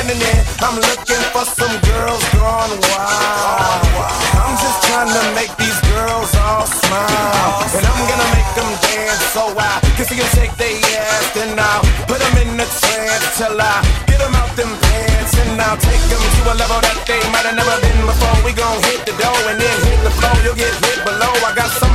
happening. I'm looking for some girls gone wild. I'm just trying to make these girls all smile, and I'm gonna make them dance so I can see them shake their ass. Then I'll put them in the trance till I get them out them pants, and I'll take them to a level that they might have never been before. We gon' hit the dough and then hit the floor. You'll get hit below. I got some